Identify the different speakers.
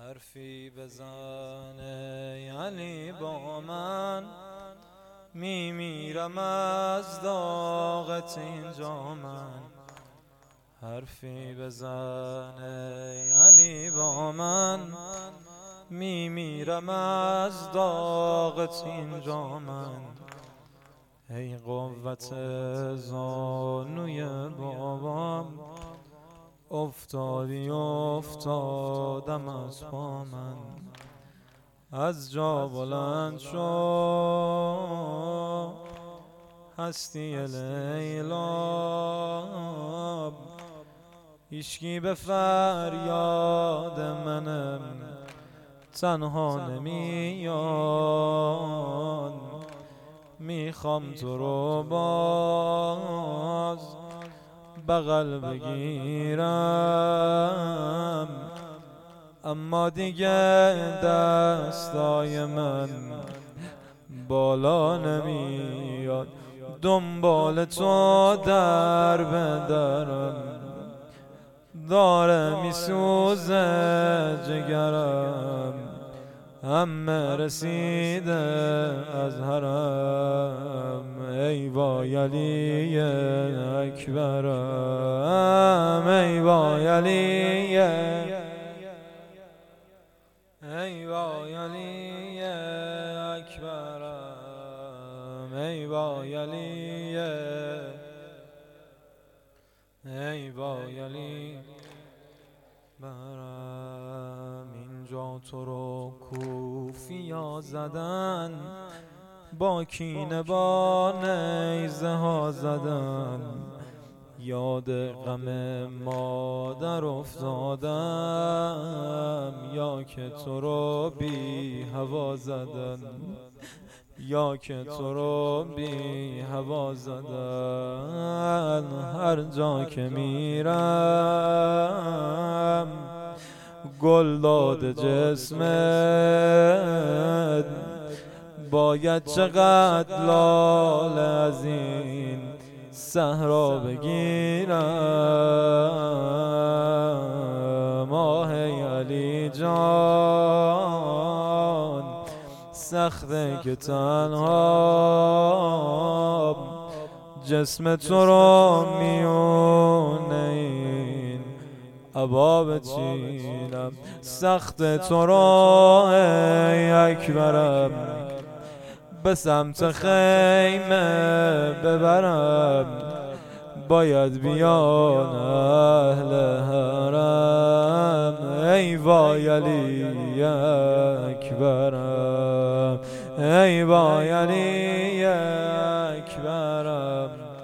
Speaker 1: حرفی بزنه علی با من، میمیرم از داغت اینجا من. حرفی بزنه علی با من، میمیرم از داغت اینجا من. ای قوت زانوی بابام، افتادم از پا من. از جا بلند شو هستی لیلا، هیچکی به فریاد منم تنها نمیاد. میخوام تو رو باز بغل بگیرم، اما دیگه دستای من بالا نمیاد. دنبال تو در بدرم، داره میسوزه جگرم، همه رسیده از حرم. ای وای علی اکبرم، ای وای علی، ای وای علی اکبرم، ای وای علی، ای وای علی برم. اینجا تو رو کوفیا زدن، با کینه با نیزه ها زدن. یاد غم مادر افتادم، یا که تو رو بی هوا زدن، یا که تو رو بی هوا زدن. هر جا که میرم گل داده جسمت، باید چقدر لاله از این صحرا بگیرم. آه ای علی جان، سخته که تنها جسم تو رو میونه این عبا بچینم. سخت تو رو ای اکبرم، به سمت خیمه ببرم. باید بیان اهل حرم، ای وای علی اکبرم، ای وای علی اکبرم.